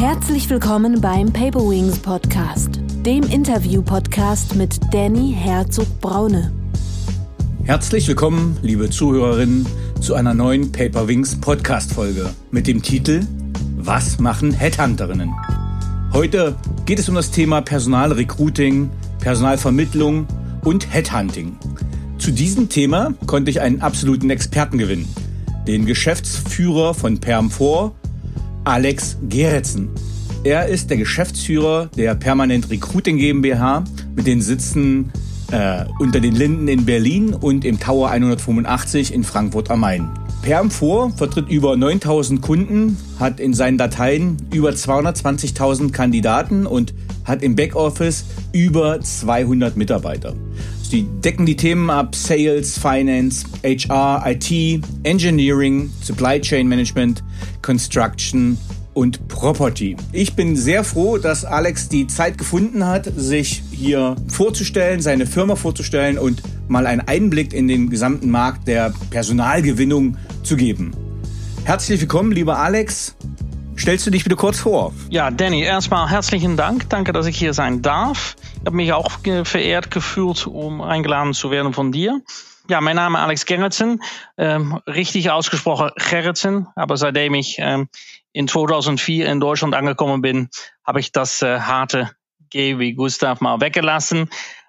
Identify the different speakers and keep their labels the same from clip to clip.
Speaker 1: Herzlich willkommen beim Paperwings Podcast, dem Interview-Podcast mit Danny Herzog-Braune.
Speaker 2: Herzlich willkommen, liebe Zuhörerinnen, zu einer neuen Paperwings Podcast-Folge mit dem Titel Was machen Headhunterinnen? Heute geht es um das Thema Personalrecruiting, Personalvermittlung und Headhunting. Zu diesem Thema konnte ich einen absoluten Experten gewinnen, den Geschäftsführer von Perm4, Alex Gerritsen. Er ist der Geschäftsführer der Permanent Recruiting GmbH mit den Sitzen unter den Linden in Berlin und im Tower 185 in Frankfurt am Main. Perm4 vertritt über 9.000 Kunden, hat in seinen Dateien über 220.000 Kandidaten und hat im Backoffice über 200 Mitarbeiter. Sie decken die Themen ab Sales, Finance, HR, IT, Engineering, Supply Chain Management, Construction und Property. Ich bin sehr froh, dass Alex die Zeit gefunden hat, sich hier vorzustellen, seine Firma vorzustellen und mal einen Einblick in den gesamten Markt der Personalgewinnung zu geben. Herzlich willkommen, lieber Alex. Stellst du dich bitte kurz vor?
Speaker 3: Ja, Danny, erstmal herzlichen Dank. Danke, dass ich hier sein darf. Ich habe mich auch verehrt gefühlt, um eingeladen zu werden von dir. Ja, mein Name ist Alex Gerritsen, richtig ausgesprochen Gerritsen, aber seitdem ich in 2004 in Deutschland angekommen bin, habe ich das harte G wie Gustav mal weggelassen.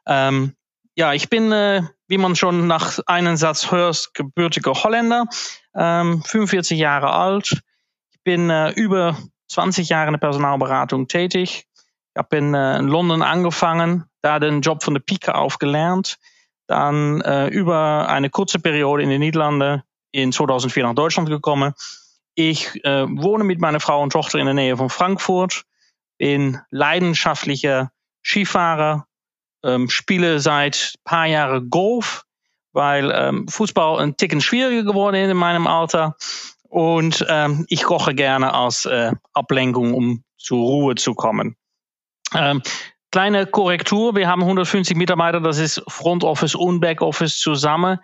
Speaker 3: Ja, ich bin, wie man schon nach einem Satz hört, gebürtiger Holländer, 45 Jahre alt. Ich bin über 20 Jahre in der Personalberatung tätig. Ich habe in London angefangen, da den Job von der Pike auf gelernt. Dann über eine kurze Periode in den Niederlanden in 2004 nach Deutschland gekommen. Ich wohne mit meiner Frau und Tochter in der Nähe von Frankfurt, bin leidenschaftlicher Skifahrer, spiele seit ein paar Jahren Golf, weil Fußball ein Ticken schwieriger geworden ist in meinem Alter. Und ich koche gerne als Ablenkung, um zur Ruhe zu kommen. Kleine Korrektur, wir haben 150 Mitarbeiter, das ist Front Office und Back Office zusammen.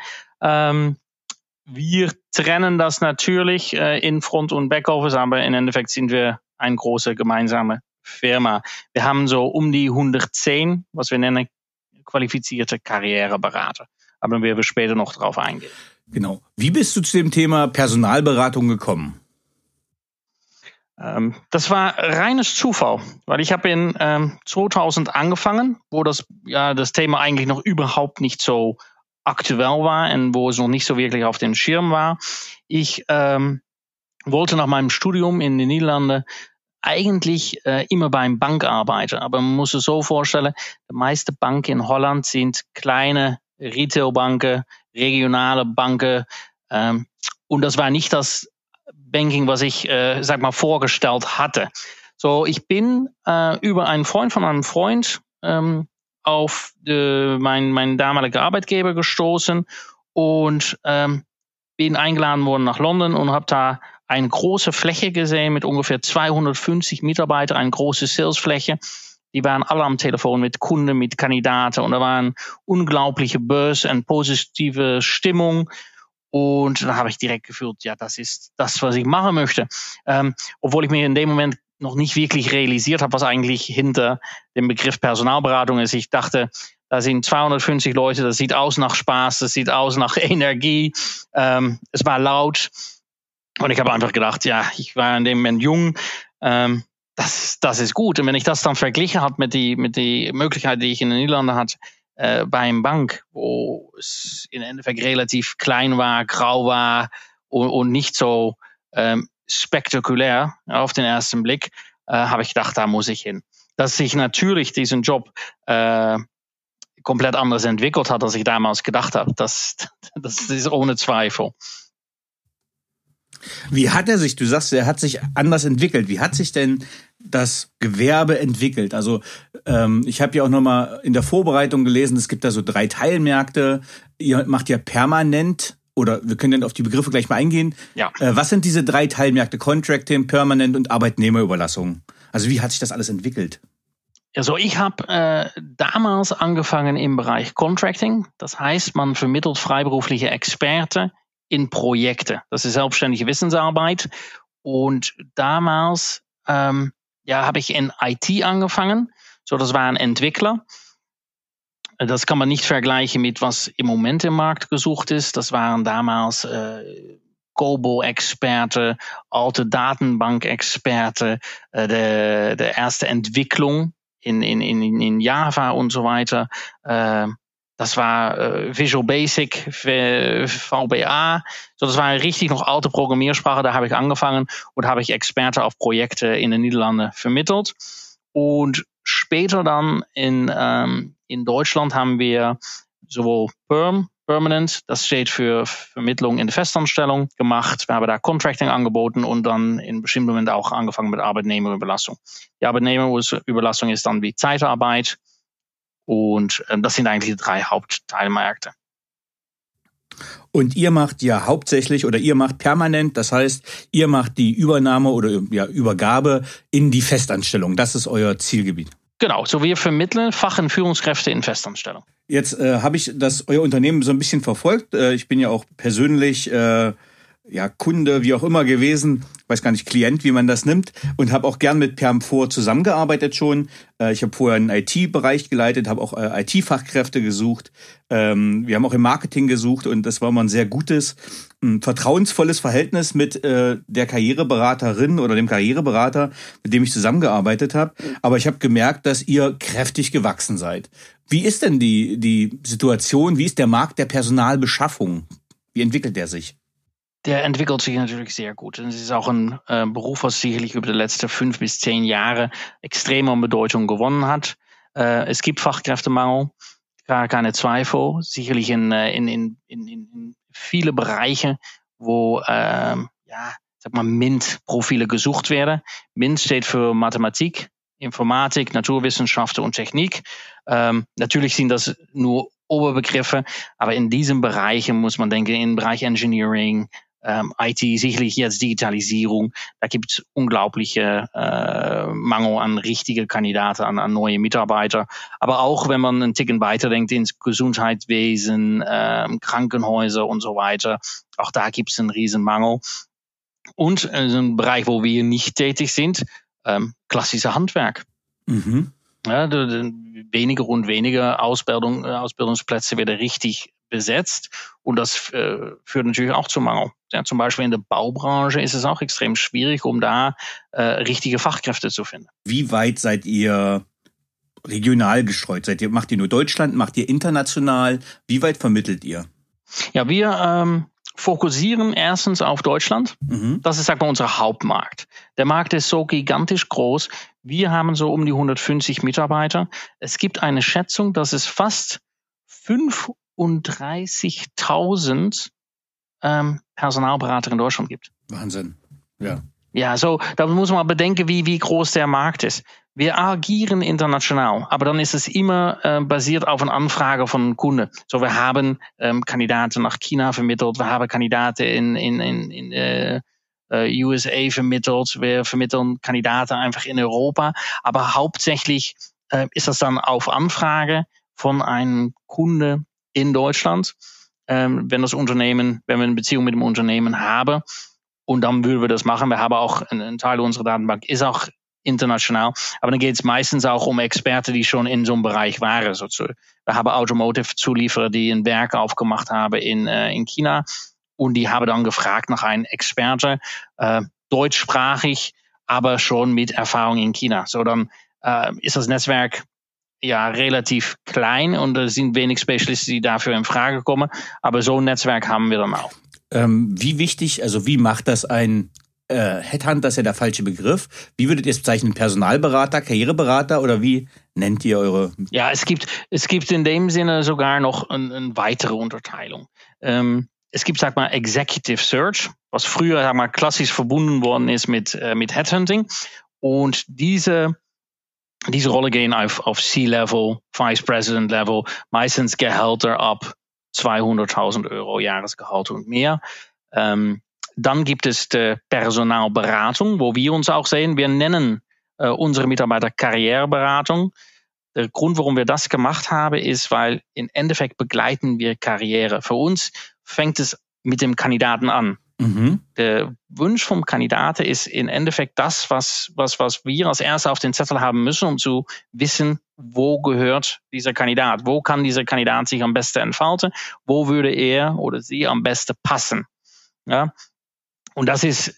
Speaker 3: Wir trennen das natürlich in Front und Back Office, aber im Endeffekt sind wir eine große gemeinsame Firma. Wir haben so um die 110, was wir nennen, qualifizierte Karriereberater. Aber dann werden wir später noch drauf eingehen.
Speaker 2: Genau. Wie bist du zu dem Thema Personalberatung gekommen?
Speaker 3: Das war reines Zufall, weil ich habe in 2000 angefangen, wo das Thema eigentlich noch überhaupt nicht so aktuell war und wo es noch nicht so wirklich auf den Schirm war. Ich wollte nach meinem Studium in den Niederlanden eigentlich immer beim Bank arbeiten, aber man muss es so vorstellen, die meisten Banken in Holland sind kleine Retailbanken, regionale Banken und das war nicht das Banking, was ich vorgestellt hatte. So, ich bin über einen Freund von einem Freund auf meinen damaligen Arbeitgeber gestoßen und bin eingeladen worden nach London und habe da eine große Fläche gesehen mit ungefähr 250 Mitarbeitern, eine große Salesfläche. Die waren alle am Telefon mit Kunden, mit Kandidaten und da war eine unglaubliche Buzz und positive Stimmung. Und dann habe ich direkt gefühlt, ja, das ist das, was ich machen möchte. Obwohl ich mir in dem Moment noch nicht wirklich realisiert habe, was eigentlich hinter dem Begriff Personalberatung ist. Ich dachte, da sind 250 Leute, das sieht aus nach Spaß, das sieht aus nach Energie. Es war laut. Und ich habe einfach gedacht, ja, ich war in dem Moment jung. Das ist gut. Und wenn ich das dann verglichen habe mit die Möglichkeit, die ich in den Niederlanden hatte, beim Bank, wo es im Endeffekt relativ klein war, grau war und nicht so spektakulär auf den ersten Blick, habe ich gedacht, da muss ich hin. Dass sich natürlich diesen Job komplett anders entwickelt hat, als ich damals gedacht habe, das ist ohne Zweifel.
Speaker 2: Wie hat er sich, du sagst, er hat sich anders entwickelt. Wie hat sich denn das Gewerbe entwickelt? Also ich habe ja auch nochmal in der Vorbereitung gelesen, es gibt da so 3 Teilmärkte. Ihr macht ja permanent, oder wir können dann auf die Begriffe gleich mal eingehen.
Speaker 3: Ja.
Speaker 2: Was sind diese 3 Teilmärkte? Contracting, Permanent und Arbeitnehmerüberlassung. Also wie hat sich das alles entwickelt?
Speaker 3: Also ich habe damals angefangen im Bereich Contracting. Das heißt, man vermittelt freiberufliche Experten in Projekte. Das ist selbstständige Wissensarbeit. Und damals habe ich in IT angefangen. So, das waren Entwickler. Das kann man nicht vergleichen mit was im Moment im Markt gesucht ist. Das waren damals COBOL-Experte, alte Datenbank-Experte, der erste Entwicklung in Java und so weiter. Das war Visual Basic, VBA. So, das war richtig noch alte Programmiersprache. Da habe ich angefangen und habe ich Experte auf Projekte in den Niederlanden vermittelt. Und später dann in Deutschland haben wir sowohl Permanent, das steht für Vermittlung in der Festanstellung, gemacht. Wir haben da Contracting angeboten und dann in bestimmten Momenten auch angefangen mit Arbeitnehmerüberlassung. Die Arbeitnehmerüberlassung ist dann wie Zeitarbeit und das sind eigentlich die 3 Hauptteilmärkte.
Speaker 2: Und ihr macht ja hauptsächlich oder ihr macht permanent, das heißt, ihr macht die Übernahme oder Übergabe in die Festanstellung. Das ist euer Zielgebiet.
Speaker 3: Genau, so wir vermitteln Fach- und Führungskräfte in Festanstellung.
Speaker 2: Jetzt habe ich euer Unternehmen so ein bisschen verfolgt. Ich bin ja auch persönlich Kunde, wie auch immer gewesen, weiß gar nicht, Klient, wie man das nimmt, und habe auch gern mit Perm4 zusammengearbeitet schon. Ich habe vorher einen IT-Bereich geleitet, habe auch IT-Fachkräfte gesucht. Wir haben auch im Marketing gesucht und das war immer ein sehr gutes, vertrauensvolles Verhältnis mit der Karriereberaterin oder dem Karriereberater, mit dem ich zusammengearbeitet habe. Aber ich habe gemerkt, dass ihr kräftig gewachsen seid. Wie ist denn die Situation? Wie ist der Markt der Personalbeschaffung? Wie entwickelt der sich?
Speaker 3: Der entwickelt sich natürlich sehr gut. Es ist auch ein Beruf, was sicherlich über die letzten 5 bis 10 Jahre extrem an Bedeutung gewonnen hat. Es gibt Fachkräftemangel, keine Zweifel. Sicherlich in viele Bereiche, wo MINT-Profile gesucht werden. MINT steht für Mathematik, Informatik, Naturwissenschaften und Technik. Natürlich sind das nur Oberbegriffe, aber in diesen Bereichen muss man denken, im Bereich Engineering, IT, sicherlich jetzt Digitalisierung, da gibt es unglaubliche Mangel an richtige Kandidaten, an neue Mitarbeiter. Aber auch wenn man einen Ticken weiterdenkt ins Gesundheitswesen, Krankenhäuser und so weiter, auch da gibt es einen riesen Mangel. Und ein Bereich, wo wir nicht tätig sind, klassische Handwerk. Mhm. Ja, weniger und weniger Ausbildungsplätze werden richtig besetzt und das führt natürlich auch zu Mangel. Ja, zum Beispiel in der Baubranche ist es auch extrem schwierig, um da richtige Fachkräfte zu finden.
Speaker 2: Wie weit seid ihr regional gestreut? Macht ihr nur Deutschland? Macht ihr international? Wie weit vermittelt ihr?
Speaker 3: Ja, wir fokussieren erstens auf Deutschland. Mhm. Das ist, sag mal, unser Hauptmarkt. Der Markt ist so gigantisch groß. Wir haben so um die 150 Mitarbeiter. Es gibt eine Schätzung, dass es fast 35.000 Personalberater in Deutschland gibt.
Speaker 2: Wahnsinn. Ja.
Speaker 3: Ja, so, da muss man bedenken, wie groß der Markt ist. Wir agieren international, aber dann ist es immer basiert auf einer Anfrage von einem Kunden. So, wir haben Kandidaten nach China vermittelt, wir haben Kandidaten in USA vermittelt, wir vermitteln Kandidaten einfach in Europa, aber hauptsächlich ist das dann auf Anfrage von einem Kunde in Deutschland, wenn wir eine Beziehung mit dem Unternehmen haben. Und dann würden wir das machen. Wir haben auch ein Teil unserer Datenbank ist auch international. Aber dann geht es meistens auch um Experten, die schon in so einem Bereich waren. Wir haben Automotive-Zulieferer, die ein Werk aufgemacht haben in China. Und die haben dann gefragt nach einem Experte, deutschsprachig, aber schon mit Erfahrung in China. So, dann ist das Netzwerk ja relativ klein und es sind wenig Spezialisten, die dafür in Frage kommen. Aber so ein Netzwerk haben wir dann auch.
Speaker 2: Wie wichtig, also wie macht das ein Headhunter, ist ja der falsche Begriff. Wie würdet ihr es bezeichnen? Personalberater, Karriereberater oder wie nennt ihr eure?
Speaker 3: Ja, es gibt in dem Sinne sogar noch eine weitere Unterteilung. Es gibt, sag mal, Executive Search, was früher, sag mal, klassisch verbunden worden ist mit Headhunting. Und diese Rolle gehen auf C-Level, Vice President Level, meistens Gehälter ab 200.000 Euro Jahresgehalt und mehr. Dann gibt es die Personalberatung, wo wir uns auch sehen. Wir nennen unsere Mitarbeiter Karriereberatung. Der Grund, warum wir das gemacht haben, ist, weil im Endeffekt begleiten wir Karriere. Für uns fängt es mit dem Kandidaten an. Mhm. Der Wunsch vom Kandidaten ist im Endeffekt das, was wir als Erste auf den Zettel haben müssen, um zu wissen, wo gehört dieser Kandidat, wo kann dieser Kandidat sich am besten entfalten, wo würde er oder sie am besten passen. Ja? Und das ist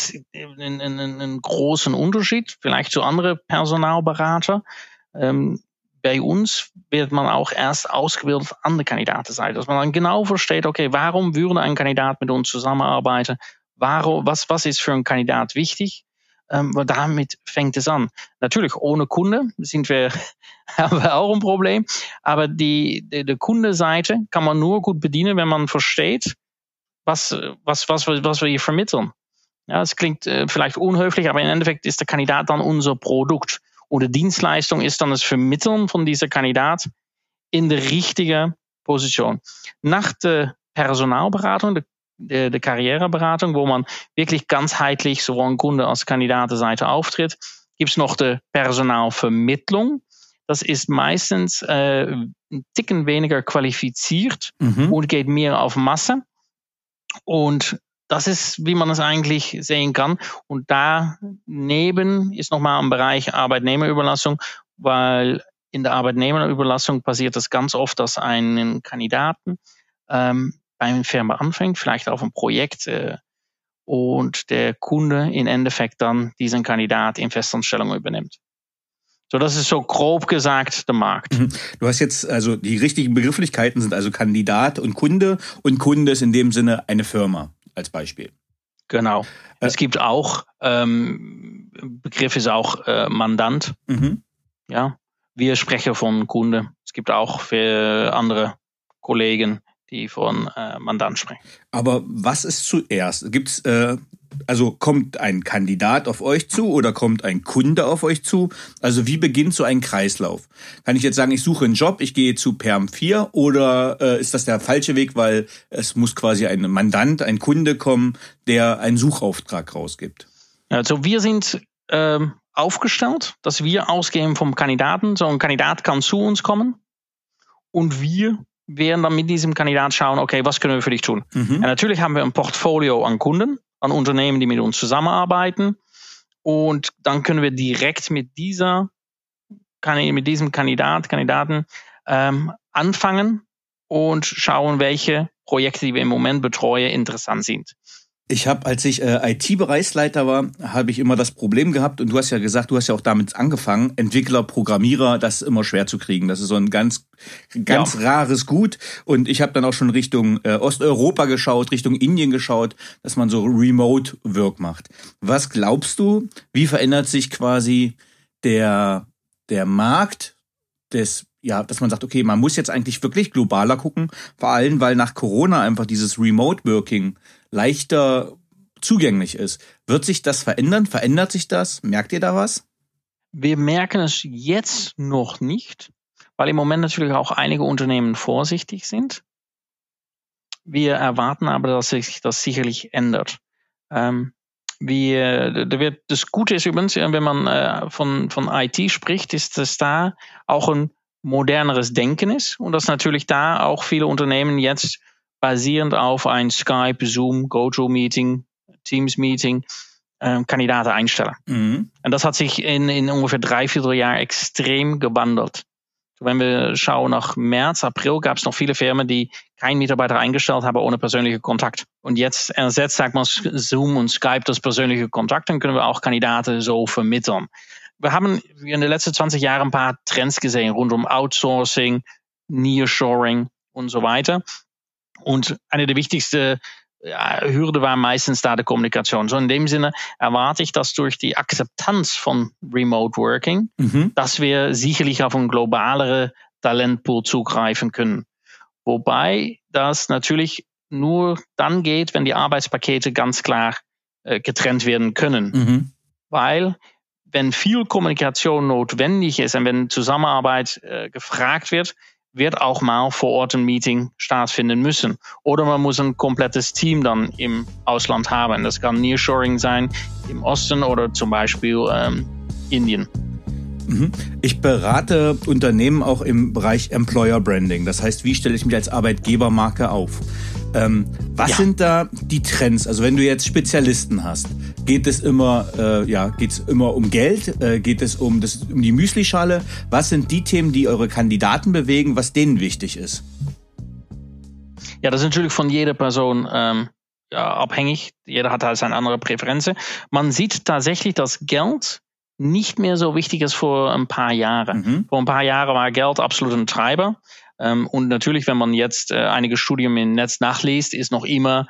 Speaker 3: ein großen Unterschied, vielleicht zu anderen Personalberater. Bei uns wird man auch erst ausgebildet an der Kandidatenseite, dass man dann genau versteht, okay, warum würde ein Kandidat mit uns zusammenarbeiten? Was ist für einen Kandidat wichtig? Damit fängt es an. Natürlich, ohne Kunde haben wir auch ein Problem, aber die Kundenseite kann man nur gut bedienen, wenn man versteht, was wir hier vermitteln. Ja, es klingt vielleicht unhöflich, aber im Endeffekt ist der Kandidat dann unser Produkt. Und die Dienstleistung ist dann das Vermitteln von dieser Kandidat in der richtigen Position. Nach der Personalberatung, der Karriereberatung, wo man wirklich ganzheitlich sowohl an Kunde- als Kandidatenseite auftritt, gibt es noch die Personalvermittlung. Das ist meistens ein Ticken weniger qualifiziert und geht mehr auf Masse. Und das ist, wie man es eigentlich sehen kann. Und daneben ist nochmal ein Bereich Arbeitnehmerüberlassung, weil in der Arbeitnehmerüberlassung passiert es ganz oft, dass ein Kandidaten bei einer Firma anfängt, vielleicht auf ein Projekt und der Kunde im Endeffekt dann diesen Kandidat in Festanstellung übernimmt. So, das ist so grob gesagt der Markt.
Speaker 2: Du hast jetzt, also die richtigen Begrifflichkeiten sind also Kandidat und Kunde ist in dem Sinne eine Firma. Als Beispiel.
Speaker 3: Genau. Es gibt auch, Begriff ist auch Mandant. Ja, wir sprechen von Kunde. Es gibt auch für andere Kollegen, die von Mandant sprechen.
Speaker 2: Aber was ist zuerst? Gibt's, also kommt ein Kandidat auf euch zu oder kommt ein Kunde auf euch zu? Also wie beginnt so ein Kreislauf? Kann ich jetzt sagen, ich suche einen Job, ich gehe zu Perm 4 oder ist das der falsche Weg, weil es muss quasi ein Mandant, ein Kunde kommen, der einen Suchauftrag rausgibt?
Speaker 3: Also wir sind aufgestellt, dass wir ausgehen vom Kandidaten. So ein Kandidat kann zu uns kommen und wir werden dann mit diesem Kandidat schauen, okay, was können wir für dich tun? Und natürlich haben wir ein Portfolio an Kunden, an Unternehmen, die mit uns zusammenarbeiten. Und dann können wir direkt mit diesem Kandidaten anfangen und schauen, welche Projekte, die wir im Moment betreuen, interessant sind.
Speaker 2: Ich habe, als ich IT-Bereichsleiter war, habe ich immer das Problem gehabt, und du hast ja gesagt, du hast ja auch damit angefangen, Entwickler, Programmierer, das ist immer schwer zu kriegen. Das ist so ein ganz rares Gut. Und ich habe dann auch schon Richtung Osteuropa geschaut, Richtung Indien geschaut, dass man so Remote-Work macht. Was glaubst du, wie verändert sich quasi der Markt des, ja, dass man sagt, okay, man muss jetzt eigentlich wirklich globaler gucken, vor allem, weil nach Corona einfach dieses Remote-Working leichter zugänglich ist. Wird sich das verändern? Verändert sich das? Merkt ihr da was?
Speaker 3: Wir merken es jetzt noch nicht, weil im Moment natürlich auch einige Unternehmen vorsichtig sind. Wir erwarten aber, dass sich das sicherlich ändert. Das Gute ist übrigens, wenn man von IT spricht, ist, dass da auch ein moderneres Denken ist und dass natürlich da auch viele Unternehmen jetzt basierend auf ein Skype, Zoom, GoToMeeting, Teams-Meeting Kandidaten einstellen. Und das hat sich in ungefähr 3-4 Jahren extrem gewandelt. Wenn wir schauen nach März, April, gab es noch viele Firmen, die keinen Mitarbeiter eingestellt haben ohne persönlichen Kontakt. Und jetzt ersetzt, sagt man, Zoom und Skype das persönliche Kontakt, dann können wir auch Kandidaten so vermitteln. Wir haben in den letzten 20 Jahren ein paar Trends gesehen rund um Outsourcing, Nearshoring und so weiter. Und eine der wichtigsten Hürde war meistens da die Kommunikation. So in dem Sinne erwarte ich, dass durch die Akzeptanz von Remote Working, dass wir sicherlich auf einen globaleren Talentpool zugreifen können. Wobei das natürlich nur dann geht, wenn die Arbeitspakete ganz klar getrennt werden können. Weil wenn viel Kommunikation notwendig ist und wenn Zusammenarbeit gefragt wird auch mal vor Ort ein Meeting stattfinden müssen. Oder man muss ein komplettes Team dann im Ausland haben. Das kann Nearshoring sein im Osten oder zum Beispiel Indien.
Speaker 2: Ich berate Unternehmen auch im Bereich Employer Branding. Das heißt, wie stelle ich mich als Arbeitgebermarke auf? Was sind da die Trends? Also wenn du jetzt Spezialisten hast, geht es immer um Geld? Geht es um die Müslischale? Was sind die Themen, die eure Kandidaten bewegen, was denen wichtig ist?
Speaker 3: Ja, das ist natürlich von jeder Person abhängig. Jeder hat halt seine andere Präferenzen. Man sieht tatsächlich, dass Geld nicht mehr so wichtig ist vor ein paar Jahren. Vor ein paar Jahren war Geld absolut ein Treiber. Und natürlich, wenn man jetzt einige Studien im Netz nachliest, ist noch immer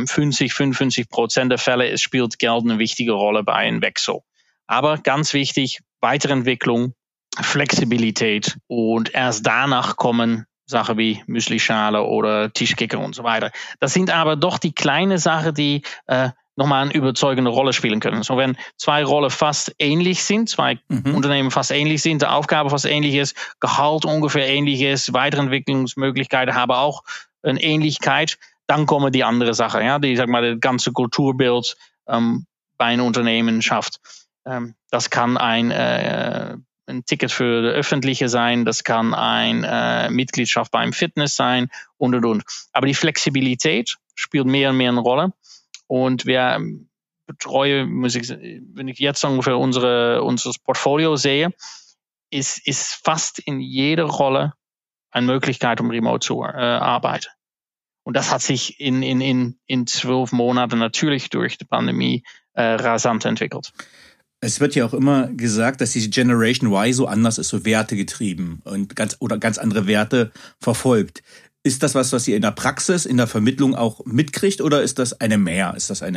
Speaker 3: 50-55% der Fälle, es spielt Geld eine wichtige Rolle bei einem Wechsel. Aber ganz wichtig, Weiterentwicklung, Flexibilität und erst danach kommen Sachen wie Müslischale oder Tischkicker und so weiter. Das sind aber doch die kleinen Sachen, die nochmal eine überzeugende Rolle spielen können. So, wenn zwei Rollen fast ähnlich sind, zwei Unternehmen fast ähnlich sind, die Aufgabe fast ähnlich ist, Gehalt ungefähr ähnlich ist, Weiterentwicklungsmöglichkeiten haben auch eine Ähnlichkeit, dann kommen die andere Sachen, ja, die, sag mal, das ganze Kulturbild bei einem Unternehmen schafft. Das kann ein Ticket für das Öffentliche sein, das kann eine Mitgliedschaft beim Fitness sein und. Aber die Flexibilität spielt mehr und mehr eine Rolle. Und wir betreuen, wenn ich jetzt ungefähr unser Portfolio sehe, ist fast in jeder Rolle eine Möglichkeit, um remote zu arbeiten. Und das hat sich in 12 Monaten natürlich durch die Pandemie rasant entwickelt.
Speaker 2: Es wird ja auch immer gesagt, dass die Generation Y so anders ist, so wertegetrieben und ganz andere Werte verfolgt. Ist das was ihr in der Praxis, in der Vermittlung auch mitkriegt oder ist das eine mehr? Ist das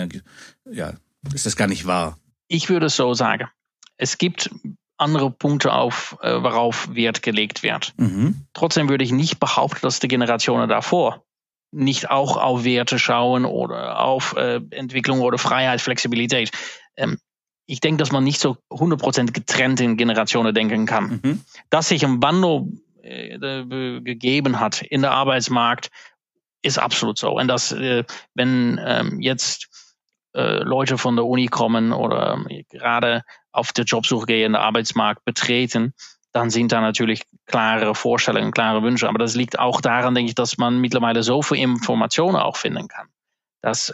Speaker 2: gar nicht wahr?
Speaker 3: Ich würde es so sagen. Es gibt andere Punkte, worauf Wert gelegt wird. Trotzdem würde ich nicht behaupten, dass die Generationen davor nicht auch auf Werte schauen oder auf Entwicklung oder Freiheit, Flexibilität. Ich denke, dass man nicht so 100% getrennt in Generationen denken kann. Dass sich ein Wandel gegeben hat in der Arbeitsmarkt, ist absolut so. Und dass, wenn jetzt Leute von der Uni kommen oder gerade auf der Jobsuche gehen, den Arbeitsmarkt betreten, dann sind da natürlich klare Vorstellungen, klare Wünsche. Aber das liegt auch daran, denke ich, dass man mittlerweile so viel Informationen auch finden kann. Dass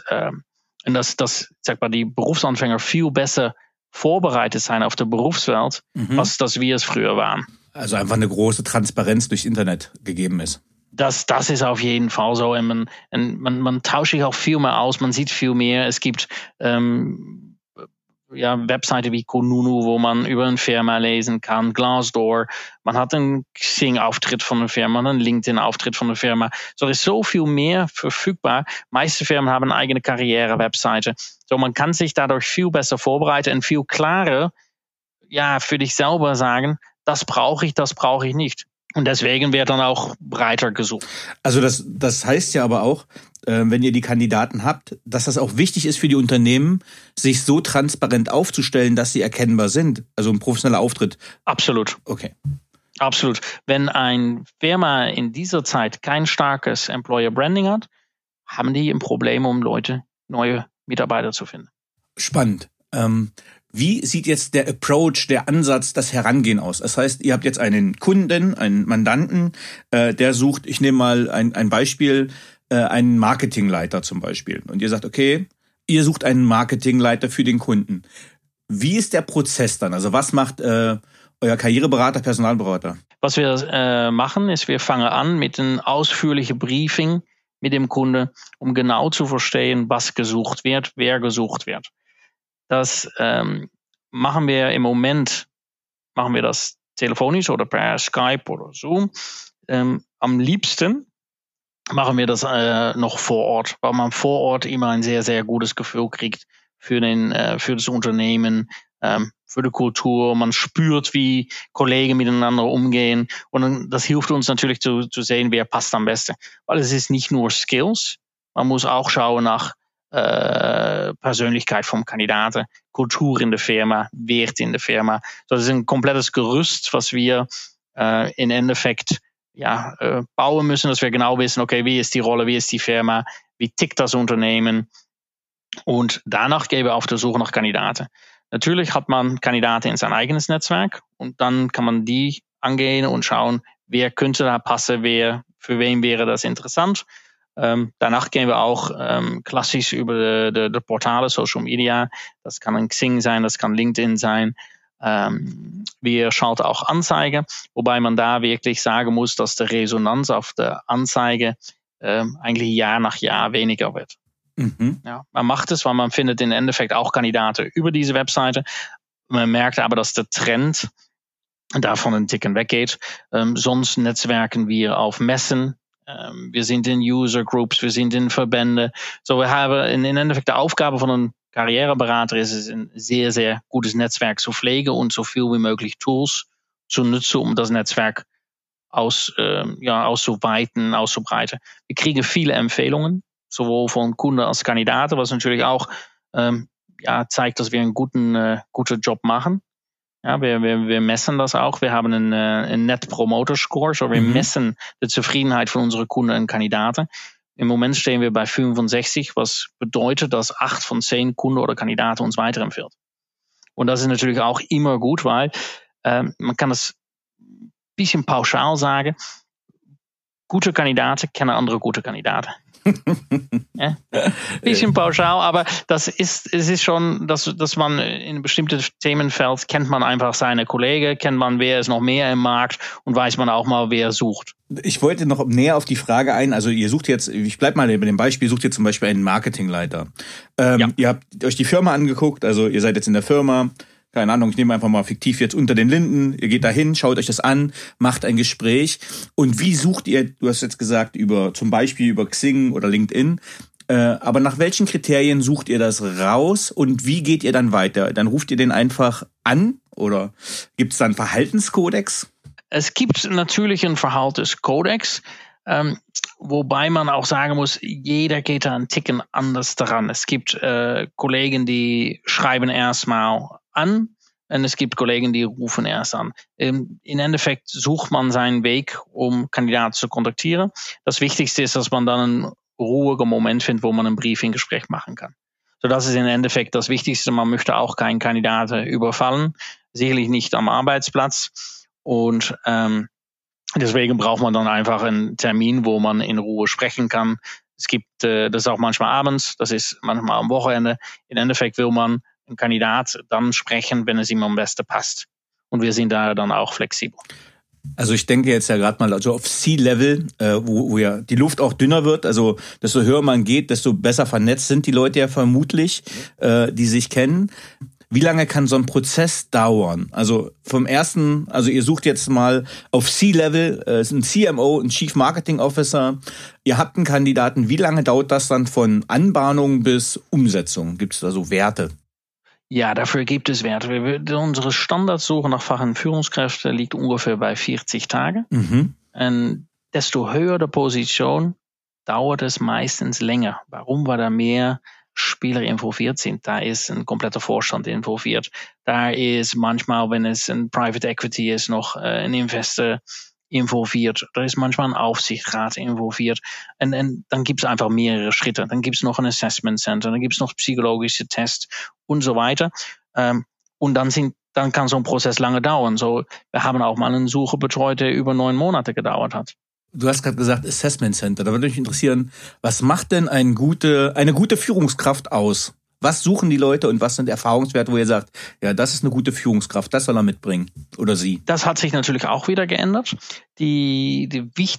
Speaker 3: die Berufsanfänger viel besser vorbereitet sein auf der Berufswelt, als dass wir es früher waren.
Speaker 2: Also einfach eine große Transparenz durchs Internet gegeben ist.
Speaker 3: Das ist auf jeden Fall so. Und man tauscht sich auch viel mehr aus, man sieht viel mehr. Es gibt Webseiten wie Kununu, wo man über eine Firma lesen kann, Glassdoor. Man hat einen Xing-Auftritt von der Firma, einen LinkedIn-Auftritt von der Firma. So ist so viel mehr verfügbar. Meiste Firmen haben eine eigene Karriere-Webseite. So, man kann sich dadurch viel besser vorbereiten und viel klarer für dich selber sagen, das brauche ich nicht. Und deswegen wird dann auch breiter gesucht.
Speaker 2: Also das heißt ja aber auch, wenn ihr die Kandidaten habt, dass das auch wichtig ist für die Unternehmen, sich so transparent aufzustellen, dass sie erkennbar sind. Also ein professioneller Auftritt.
Speaker 3: Absolut.
Speaker 2: Okay.
Speaker 3: Absolut. Wenn eine Firma in dieser Zeit kein starkes Employer Branding hat, haben die ein Problem, um neue Mitarbeiter zu finden.
Speaker 2: Spannend. Wie sieht jetzt der Approach, der Ansatz, das Herangehen aus? Das heißt, ihr habt jetzt einen Kunden, einen Mandanten, der sucht, ich nehme mal ein Beispiel, einen Marketingleiter zum Beispiel. Und ihr sagt, okay, ihr sucht einen Marketingleiter für den Kunden. Wie ist der Prozess dann? Also was macht euer Karriereberater, Personalberater?
Speaker 3: Was wir machen, ist, wir fangen an mit einem ausführlichen Briefing mit dem Kunde, um genau zu verstehen, was gesucht wird, wer gesucht wird. Das machen wir im Moment, das telefonisch oder per Skype oder Zoom. Am liebsten machen wir das noch vor Ort, weil man vor Ort immer ein sehr, sehr gutes Gefühl kriegt für das Unternehmen, für die Kultur. Man spürt, wie Kollegen miteinander umgehen. Und das hilft uns natürlich zu sehen, wer passt am besten. Weil es ist nicht nur Skills, man muss auch schauen nach Persönlichkeit vom Kandidaten, Kultur in der Firma, Wert in der Firma. So, das ist ein komplettes Gerüst, was wir im Endeffekt bauen müssen, dass wir genau wissen, okay, wie ist die Rolle, wie ist die Firma, wie tickt das Unternehmen und danach gehen wir auf der Suche nach Kandidaten. Natürlich hat man Kandidaten in sein eigenes Netzwerk und dann kann man die angehen und schauen, wer könnte da passen, für wen wäre das interessant. Danach gehen wir auch klassisch über de Portale, Social Media. Das kann ein Xing sein, das kann LinkedIn sein. Wir schalten auch Anzeige, wobei man da wirklich sagen muss, dass die Resonanz auf der Anzeige eigentlich Jahr nach Jahr weniger wird. Mhm. Ja, man macht es, weil man findet im Endeffekt auch Kandidaten über diese Webseite. Man merkt aber, dass der Trend davon ein Ticken weggeht. Sonst netzwerken wir auf Messen. Wir sind in User Groups, wir sind in Verbände. So, wir haben im Endeffekt die Aufgabe von einem Karriereberater ist es, ein sehr, sehr gutes Netzwerk zu pflegen und so viel wie möglich Tools zu nutzen, um das Netzwerk auszuweiten, auszubreiten. Wir kriegen viele Empfehlungen, sowohl von Kunden als Kandidaten, was natürlich auch zeigt, dass wir einen guten Job machen. Ja, wir messen das auch. Wir haben einen Net Promoter Score, so wir messen die Zufriedenheit von unseren Kunden und Kandidaten. Im Moment stehen wir bei 65, was bedeutet, dass 8 von 10 Kunden oder Kandidaten uns weiterempfehlen. Und das ist natürlich auch immer gut, weil man kann das ein bisschen pauschal sagen, gute Kandidaten kennen andere gute Kandidaten. Ja? Bisschen pauschal, aber es ist schon, dass man in einem bestimmten Themenfeld kennt man einfach seine Kollegen, kennt man, wer ist noch mehr im Markt und weiß man auch mal, wer sucht.
Speaker 2: Ich wollte noch näher auf die Frage ein, also ihr sucht jetzt, ich bleib mal bei dem Beispiel, sucht ihr zum Beispiel einen Marketingleiter. Ihr habt euch die Firma angeguckt, also ihr seid jetzt in der Firma, keine Ahnung, ich nehme einfach mal fiktiv jetzt Unter den Linden, ihr geht da hin, schaut euch das an, macht ein Gespräch. Und wie sucht ihr, du hast jetzt gesagt, zum Beispiel über Xing oder LinkedIn, aber nach welchen Kriterien sucht ihr das raus und wie geht ihr dann weiter? Dann ruft ihr den einfach an oder gibt es da einen Verhaltenskodex?
Speaker 3: Es gibt natürlich einen Verhaltenskodex, wobei man auch sagen muss, jeder geht da einen Ticken anders daran. Es gibt Kollegen, die schreiben erstmal an und es gibt Kollegen, die rufen erst an. Im Endeffekt sucht man seinen Weg, um Kandidaten zu kontaktieren. Das Wichtigste ist, dass man dann einen ruhigen Moment findet, wo man ein Briefinggespräch machen kann. So, das ist im Endeffekt das Wichtigste. Man möchte auch keinen Kandidaten überfallen, sicherlich nicht am Arbeitsplatz. Und deswegen braucht man dann einfach einen Termin, wo man in Ruhe sprechen kann. Es gibt das ist auch manchmal abends, das ist manchmal am Wochenende. Im Endeffekt will man einen Kandidat dann sprechen, wenn es ihm am besten passt. Und wir sind da dann auch flexibel.
Speaker 2: Also ich denke jetzt ja gerade mal also auf C-Level, wo ja die Luft auch dünner wird. Also desto höher man geht, desto besser vernetzt sind die Leute ja vermutlich, die sich kennen. Wie lange kann so ein Prozess dauern? Also also ihr sucht jetzt mal auf C-Level, ein CMO, ein Chief Marketing Officer. Ihr habt einen Kandidaten. Wie lange dauert das dann von Anbahnung bis Umsetzung? Gibt es da so Werte?
Speaker 3: Ja, dafür gibt es Werte. Unsere Standardsuche nach Fach- und Führungskräften liegt ungefähr bei 40 Tagen. Und desto höher die Position, dauert es meistens länger. Warum? Weil da mehr Spieler involviert sind. Da ist ein kompletter Vorstand involviert. Da ist manchmal, wenn es ein Private Equity ist, noch ein Investor involviert. Da ist manchmal ein Aufsichtsrat involviert. Und dann gibt es einfach mehrere Schritte. Dann gibt es noch ein Assessment Center, dann gibt es noch psychologische Tests und so weiter. Und dann kann so ein Prozess lange dauern. So, wir haben auch mal eine Suche betreut, der über 9 Monate gedauert hat.
Speaker 2: Du hast gerade gesagt Assessment Center. Da würde mich interessieren, was macht denn eine gute Führungskraft aus? Was suchen die Leute und was sind Erfahrungswerte, wo ihr sagt, ja, das ist eine gute Führungskraft, das soll er mitbringen oder sie?
Speaker 3: Das hat sich natürlich auch wieder geändert. Einer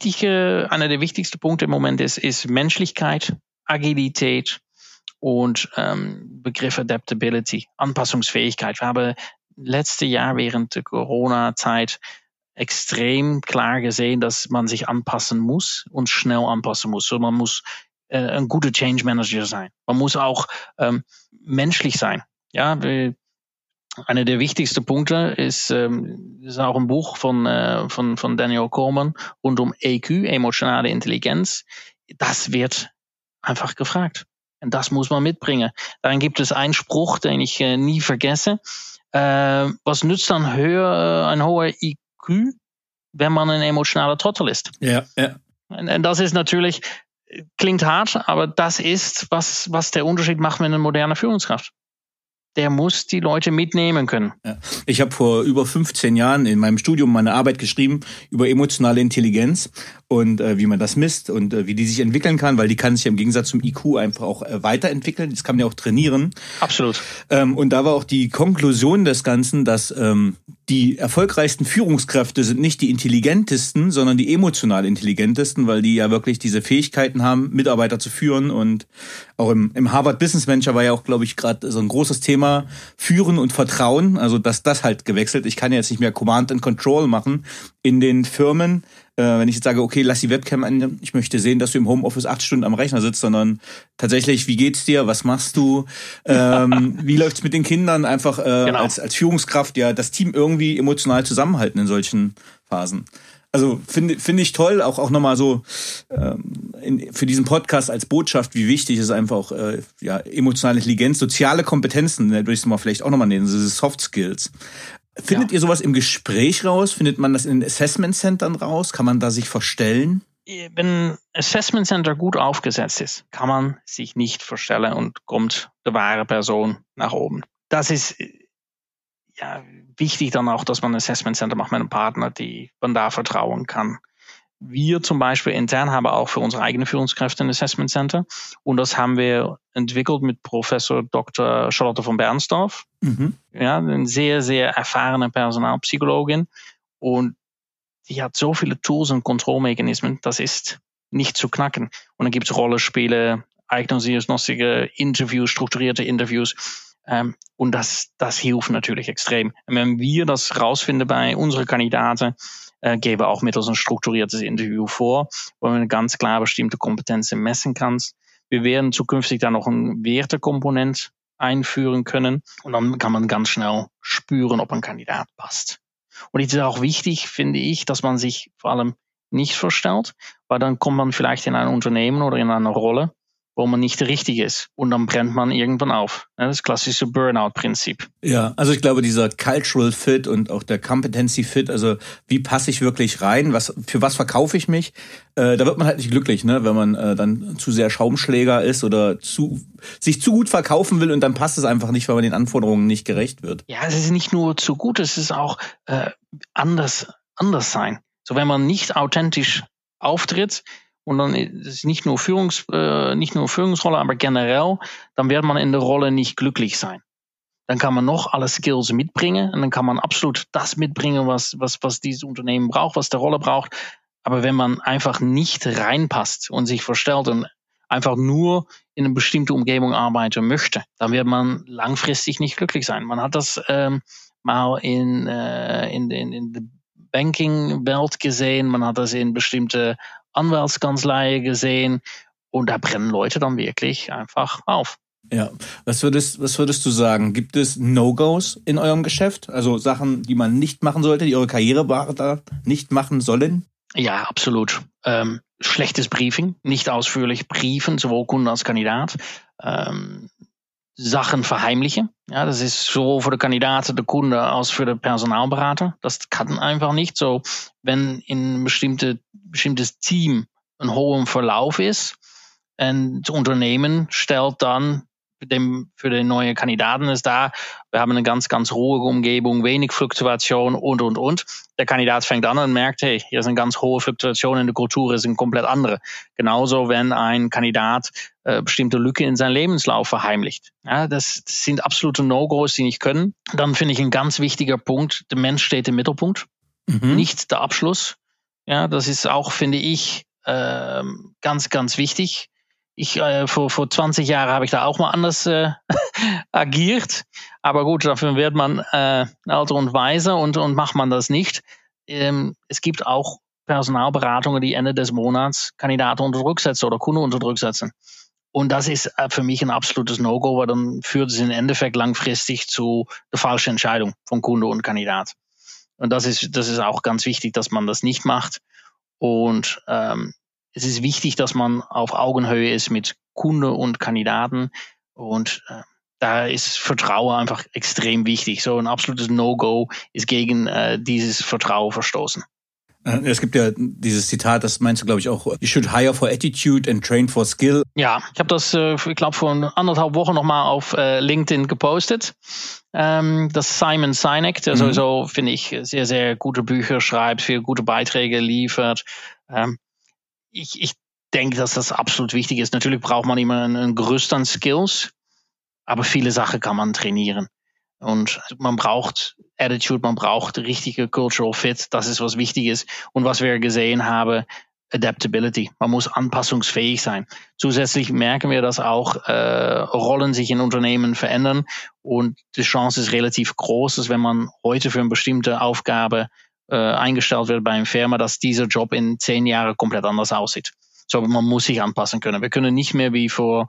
Speaker 3: der wichtigsten Punkte im Moment ist Menschlichkeit, Agilität und Begriff Adaptability, Anpassungsfähigkeit. Wir haben letztes Jahr während der Corona-Zeit extrem klar gesehen, dass man sich anpassen muss und schnell anpassen muss. So, man muss ein guter Change Manager sein. Man muss auch menschlich sein. Ja, einer der wichtigsten Punkte ist auch ein Buch von Daniel Goleman rund um EQ, emotionale Intelligenz. Das wird einfach gefragt. Und das muss man mitbringen. Dann gibt es einen Spruch, den ich nie vergesse. Was nützt dann ein hoher IQ, wenn man ein emotionaler Trottel ist?
Speaker 2: Ja.
Speaker 3: Und das ist natürlich, klingt hart, aber das ist, was der Unterschied macht mit einer modernen Führungskraft. der muss die Leute mitnehmen können.
Speaker 2: Ja. Ich habe vor über 15 Jahren in meinem Studium meine Arbeit geschrieben über emotionale Intelligenz und wie man das misst und wie die sich entwickeln kann, weil die kann sich im Gegensatz zum IQ einfach auch weiterentwickeln. Das kann man ja auch trainieren.
Speaker 3: Absolut.
Speaker 2: Und da war auch die Konklusion des Ganzen, dass die erfolgreichsten Führungskräfte sind nicht die intelligentesten, sondern die emotional intelligentesten, weil die ja wirklich diese Fähigkeiten haben, Mitarbeiter zu führen. Und auch im Harvard Business Venture war ja auch, glaube ich, gerade so ein großes Thema, Führen und Vertrauen. Also dass das halt gewechselt. Ich kann ja jetzt nicht mehr Command and Control machen in den Firmen. Wenn ich jetzt sage, okay, lass die Webcam an, ich möchte sehen, dass du im Homeoffice 8 Stunden am Rechner sitzt, sondern tatsächlich, wie geht's dir, was machst du, wie läuft's mit den Kindern, einfach genau. als Führungskraft ja das Team irgendwie emotional zusammenhalten in solchen Phasen. Also finde ich toll, auch nochmal so für diesen Podcast als Botschaft, wie wichtig es einfach auch emotionale Intelligenz, soziale Kompetenzen, würde ich es mal vielleicht auch nochmal nennen, diese Soft Skills. Findet ihr sowas im Gespräch raus? Findet man das in den Assessment Centern raus? Kann man da sich verstellen?
Speaker 3: Wenn ein Assessment Center gut aufgesetzt ist, kann man sich nicht verstellen und kommt die wahre Person nach oben. Das ist wichtig dann auch, dass man ein Assessment Center macht mit einem Partner, die man da vertrauen kann. Wir zum Beispiel intern haben auch für unsere eigenen Führungskräfte ein Assessment Center und das haben wir entwickelt mit Professor Dr. Charlotte von Bernsdorf. Mhm. Ja, eine sehr, sehr erfahrene Personalpsychologin und die hat so viele Tools und Kontrollmechanismen, das ist nicht zu knacken. Und dann gibt es Rollenspiele, eignungsdiagnostische Interviews, strukturierte Interviews und das hilft natürlich extrem. Und wenn wir das rausfinden bei unseren Kandidaten, gebe auch mittels ein strukturiertes Interview vor, wo man ganz klar bestimmte Kompetenzen messen kann. Wir werden zukünftig da noch ein Wertekomponent einführen können und dann kann man ganz schnell spüren, ob ein Kandidat passt. Und es ist auch wichtig, finde ich, dass man sich vor allem nicht verstellt, weil dann kommt man vielleicht in ein Unternehmen oder in eine Rolle, wo man nicht richtig ist. Und dann brennt man irgendwann auf. Das klassische Burnout-Prinzip.
Speaker 2: Ja, also ich glaube, dieser Cultural Fit und auch der Competency Fit, also wie passe ich wirklich rein, für was verkaufe ich mich, da wird man halt nicht glücklich, ne, wenn man dann zu sehr Schaumschläger ist oder sich zu gut verkaufen will und dann passt es einfach nicht, weil man den Anforderungen nicht gerecht wird.
Speaker 3: Ja, es ist nicht nur zu gut, es ist auch anders sein. So, wenn man nicht authentisch auftritt, und dann ist es nicht nur Führungsrolle, aber generell, dann wird man in der Rolle nicht glücklich sein. Dann kann man noch alle Skills mitbringen und dann kann man absolut das mitbringen, was dieses Unternehmen braucht, was der Rolle braucht. Aber wenn man einfach nicht reinpasst und sich verstellt und einfach nur in eine bestimmte Umgebung arbeiten möchte, dann wird man langfristig nicht glücklich sein. Man hat das mal in der Banking-Welt gesehen, man hat das in bestimmte Anwaltskanzlei gesehen und da brennen Leute dann wirklich einfach auf.
Speaker 2: Ja, was würdest du sagen? Gibt es No-Gos in eurem Geschäft? Also Sachen, die man nicht machen sollte, die eure Karriereberater nicht machen sollen?
Speaker 3: Ja, absolut. Schlechtes Briefing, nicht ausführlich briefen, sowohl Kunde als Kandidat. Sachen verheimlichen. Ja, das ist sowohl für den Kandidaten, den Kunde als für den Personalberater. Das kann einfach nicht. So, wenn in ein bestimmtes Team ein hoher Verlauf ist, und das Unternehmen stellt dann für den neuen Kandidaten ist da, wir haben eine ganz, ganz ruhige Umgebung, wenig Fluktuation und. Der Kandidat fängt an und merkt, hey, hier ist eine ganz hohe Fluktuation in der Kultur, ist eine komplett andere. Genauso, wenn ein Kandidat bestimmte Lücke in seinem Lebenslauf verheimlicht. Ja, das sind absolute No-Gos, die nicht können. Dann finde ich ein ganz wichtiger Punkt, der Mensch steht im Mittelpunkt, nicht der Abschluss. Ja, das ist auch, finde ich, ganz, ganz wichtig. Vor 20 Jahren habe ich da auch mal anders agiert. Aber gut, dafür wird man älter und weiser und macht man das nicht. Es gibt auch Personalberatungen, die Ende des Monats Kandidaten unter Druck setzen oder Kunden unter Druck setzen. Und das ist für mich ein absolutes No-Go, weil dann führt es im Endeffekt langfristig zu der falschen Entscheidung von Kunde und Kandidat. Und das ist auch ganz wichtig, dass man das nicht macht. Und es ist wichtig, dass man auf Augenhöhe ist mit Kunde und Kandidaten und da ist Vertrauen einfach extrem wichtig. So ein absolutes No-Go ist gegen dieses Vertrauen verstoßen.
Speaker 2: Es gibt ja dieses Zitat, das meinst du, glaube ich, auch, you should hire for attitude and train for skill.
Speaker 3: Ja, ich habe das, ich glaube, vor 1,5 Wochen nochmal auf LinkedIn gepostet. Das Simon Sinek, der sowieso, finde ich, sehr, sehr gute Bücher schreibt, viele gute Beiträge liefert. Ich denke, dass das absolut wichtig ist. Natürlich braucht man immer ein Gerüst an Skills, aber viele Sachen kann man trainieren. Und man braucht Attitude, man braucht richtige Cultural Fit, das ist was Wichtiges. Und was wir gesehen haben, Adaptability, man muss anpassungsfähig sein. Zusätzlich merken wir, dass auch Rollen sich in Unternehmen verändern und die Chance ist relativ groß, dass wenn man heute für eine bestimmte Aufgabe eingestellt wird bei einer Firma, dass dieser Job in 10 Jahren komplett anders aussieht. So, man muss sich anpassen können. Wir können nicht mehr wie vor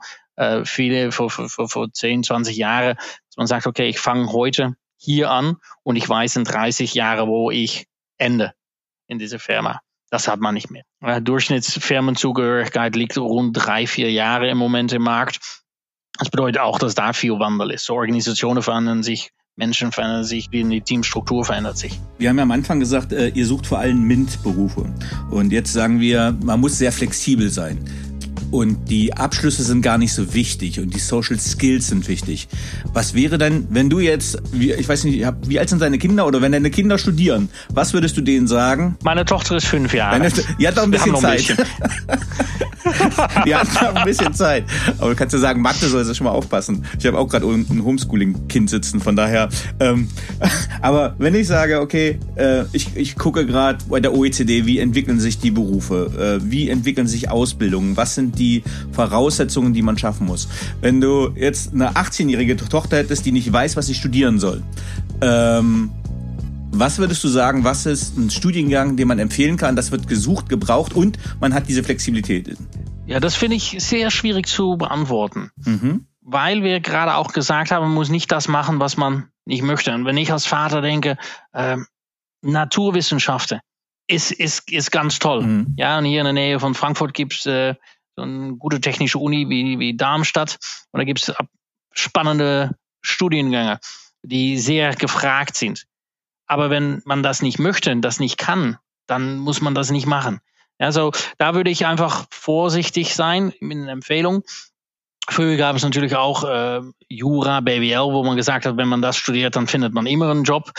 Speaker 3: 10, 20 Jahren, dass man sagt, okay, ich fange heute hier an und ich weiß in 30 Jahren, wo ich ende in dieser Firma. Das hat man nicht mehr. Durchschnittsfirmenzugehörigkeit liegt rund 3-4 Jahre im Moment im Markt. Das bedeutet auch, dass da viel Wandel ist. So, Organisationen verändern sich, Menschen verändern sich, die Teamstruktur verändert sich.
Speaker 2: Wir haben ja am Anfang gesagt, ihr sucht vor allem MINT-Berufe. Und jetzt sagen wir, man muss sehr flexibel sein. Und die Abschlüsse sind gar nicht so wichtig und die Social Skills sind wichtig. Was wäre denn, wenn du jetzt, ich weiß nicht, wie alt sind deine Kinder oder wenn deine Kinder studieren, was würdest du denen sagen?
Speaker 3: Meine Tochter ist 5 Jahre.
Speaker 2: Die hat noch ein bisschen Zeit. Die hat noch ein bisschen Zeit. Aber du kannst ja sagen, Mathe soll sie schon mal aufpassen. Ich habe auch gerade ein Homeschooling-Kind sitzen, von daher. Aber wenn ich sage, okay, ich gucke gerade bei der OECD, wie entwickeln sich die Berufe, wie entwickeln sich Ausbildungen, was sind die Voraussetzungen, die man schaffen muss. Wenn du jetzt eine 18-jährige Tochter hättest, die nicht weiß, was sie studieren soll, was würdest du sagen, was ist ein Studiengang, den man empfehlen kann? Das wird gesucht, gebraucht und man hat diese Flexibilität.
Speaker 3: Ja, das finde ich sehr schwierig zu beantworten. Weil wir gerade auch gesagt haben, man muss nicht das machen, was man nicht möchte. Und wenn ich als Vater denke, Naturwissenschaften ist ganz toll. Ja, und hier in der Nähe von Frankfurt gibt's so eine gute technische Uni wie Darmstadt. Und da gibt's spannende Studiengänge, die sehr gefragt sind. Aber wenn man das nicht möchte, das nicht kann, dann muss man das nicht machen. Also da würde ich einfach vorsichtig sein mit einer Empfehlung. Früher gab es natürlich auch Jura, BWL, wo man gesagt hat, wenn man das studiert, dann findet man immer einen Job.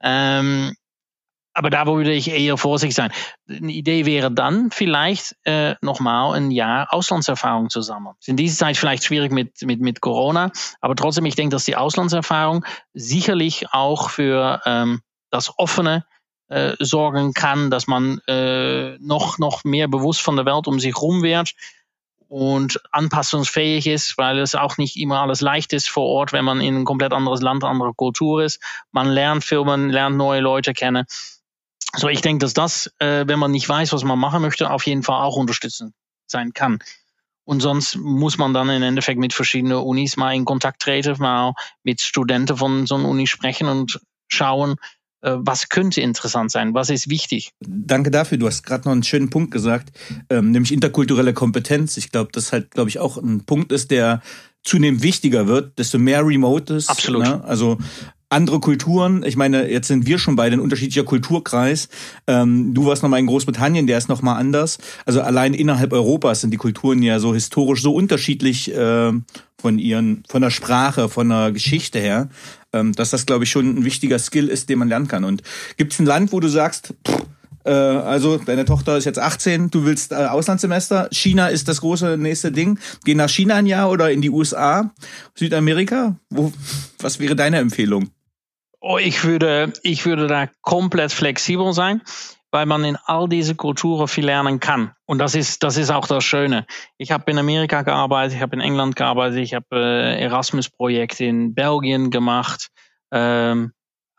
Speaker 3: Aber da würde ich eher vorsichtig sein. Eine Idee wäre dann vielleicht nochmal ein Jahr Auslandserfahrung zu sammeln. Ist in dieser Zeit vielleicht schwierig mit Corona, aber trotzdem, ich denke, dass die Auslandserfahrung sicherlich auch für das Offene sorgen kann, dass man noch mehr bewusst von der Welt um sich rum wird und anpassungsfähig ist, weil es auch nicht immer alles leicht ist vor Ort, wenn man in ein komplett anderes Land, andere Kultur ist. Man lernt viel, man lernt neue Leute kennen. So, ich denke, dass das, wenn man nicht weiß, was man machen möchte, auf jeden Fall auch unterstützend sein kann. Und sonst muss man dann im Endeffekt mit verschiedenen Unis mal in Kontakt treten, mal mit Studenten von so einer Uni sprechen und schauen, was könnte interessant sein, was ist wichtig.
Speaker 2: Danke dafür. Du hast gerade noch einen schönen Punkt gesagt, nämlich interkulturelle Kompetenz. Ich glaube, das halt, glaube ich, auch ein Punkt ist, der zunehmend wichtiger wird, desto mehr Remote ist.
Speaker 3: Absolut.
Speaker 2: Ne? Also andere Kulturen, ich meine, jetzt sind wir schon beide ein unterschiedlicher Kulturkreis. Du warst noch mal in Großbritannien, der ist noch mal anders. Also allein innerhalb Europas sind die Kulturen ja so historisch so unterschiedlich von der Sprache, von der Geschichte her, dass das, glaube ich, schon ein wichtiger Skill ist, den man lernen kann. Und gibt es ein Land, wo du sagst, also deine Tochter ist jetzt 18, du willst Auslandssemester, China ist das große nächste Ding, geh nach China ein Jahr oder in die USA, Südamerika? Was wäre deine Empfehlung?
Speaker 3: Oh, ich würde da komplett flexibel sein, weil man in all diese Kulturen viel lernen kann. Und das ist auch das Schöne. Ich habe in Amerika gearbeitet, ich habe in England gearbeitet, ich habe Erasmus-Projekt in Belgien gemacht, habe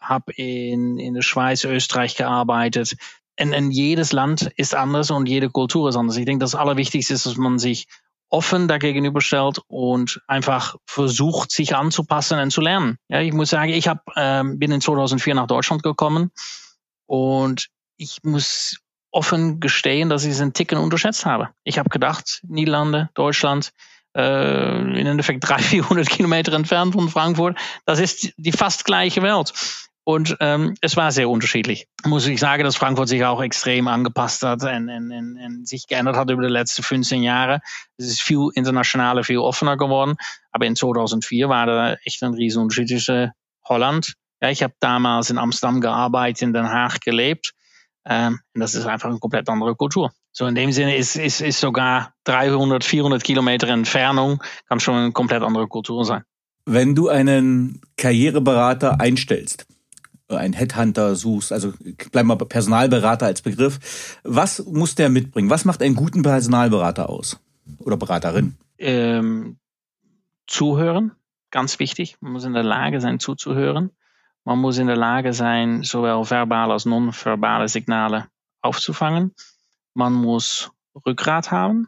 Speaker 3: in der Schweiz, Österreich gearbeitet. Und jedes Land ist anders und jede Kultur ist anders. Ich denke, das Allerwichtigste ist, dass man sich offen dagegenüberstellt und einfach versucht, sich anzupassen und zu lernen. Ja, ich muss sagen, ich bin in 2004 nach Deutschland gekommen und ich muss offen gestehen, dass ich es einen Ticken unterschätzt habe. Ich habe gedacht, Niederlande, Deutschland, im Endeffekt 300-400 Kilometer entfernt von Frankfurt, das ist die fast gleiche Welt. Und es war sehr unterschiedlich. Muss ich sagen, dass Frankfurt sich auch extrem angepasst hat und sich geändert hat über die letzten 15 Jahre. Es ist viel internationaler, viel offener geworden. Aber in 2004 war da echt ein Riesenunterschied zwischen Holland. Ja, ich habe damals in Amsterdam gearbeitet, in Den Haag gelebt. Und das ist einfach eine komplett andere Kultur. So in dem Sinne ist sogar 300, 400 Kilometer Entfernung kann schon eine komplett andere Kultur sein.
Speaker 2: Wenn du einen Karriereberater einstellst, einen Headhunter suchst, also bleib mal Personalberater als Begriff, was muss der mitbringen? Was macht einen guten Personalberater aus? Oder Beraterin?
Speaker 3: Zuhören, ganz wichtig. Man muss in der Lage sein, zuzuhören. Man muss in der Lage sein, sowohl verbale als non-verbale Signale aufzufangen. Man muss Rückgrat haben.